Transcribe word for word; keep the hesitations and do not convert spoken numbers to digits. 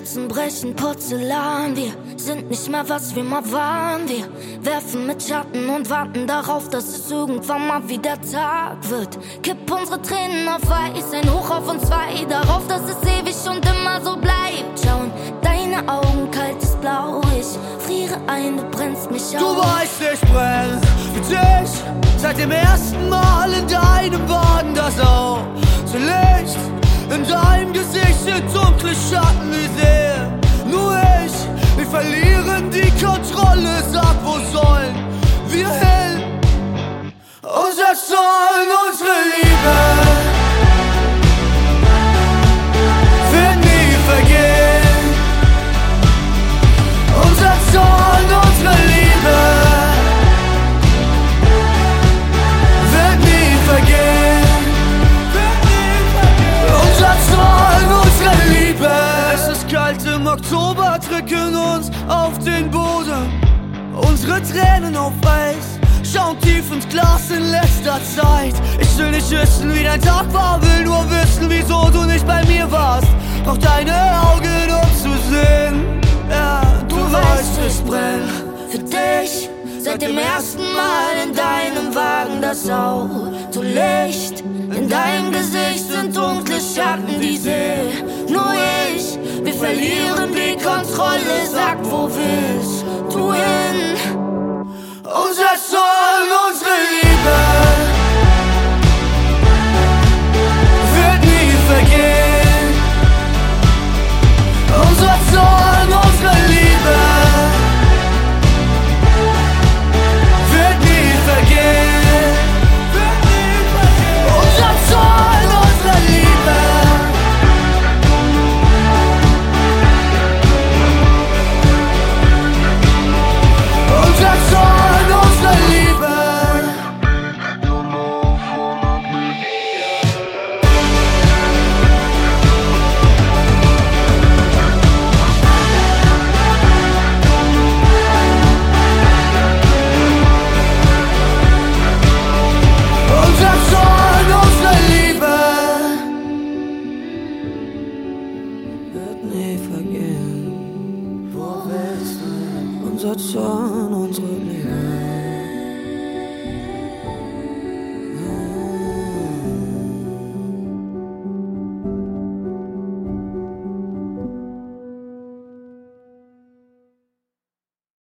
Herzen brechen Porzellan. Wir sind nicht mehr, was wir mal waren. Wir werfen mit Schatten und warten darauf, dass es irgendwann mal wieder Tag wird. Kipp unsere Tränen auf Eis, ein Hoch auf uns zwei, darauf, dass es ewig und immer so bleibt. Schauen deine Augen, kaltes Blau, ich friere ein, du brennst mich auf. Du weißt, ich brenne für dich, seit dem ersten Mal in deinem Wagen. Das Auto Licht in deinem Gesicht sind dunkle Schatten, ich sehe nur ich. Wir verlieren die Kontrolle, sag, wo sollen wir hin? Unser Zorn, unsere Liebe wird nie vergehen. Unser Zorn, unsere Liebe wird nie vergehen. Unser Zorn, unsere Liebe. Es ist kalt im Oktober, drücken uns auf den Boden. Unsere Tränen auf Eis, schauen tief ins Glas in letzter Zeit. Ich will nicht wissen, wie dein Tag war, will nur wissen, wieso du nicht bei mir warst. Brauch deine Augen, um zu sehen. Ja, du, du weißt, ich brenn für dich, seit dem ersten Mal in deinem Wagen. Das Auto Licht in deinem Gesicht sind dunkle Schatten, die sehe nur ich. Wir verlieren die Kontrolle, sag, wo willst du hin? Unser Zorn, unsere Liebe wird nie vergehen. Unser Zorn, unsere Liebe wird nie vergehen. Unser Zorn, unsere Liebe. Unser Zorn, unsere Liebe. Unser Zorn, unsere Liebe wird nie vergehen. Wo willst du? Unser Zorn, unsere Liebe.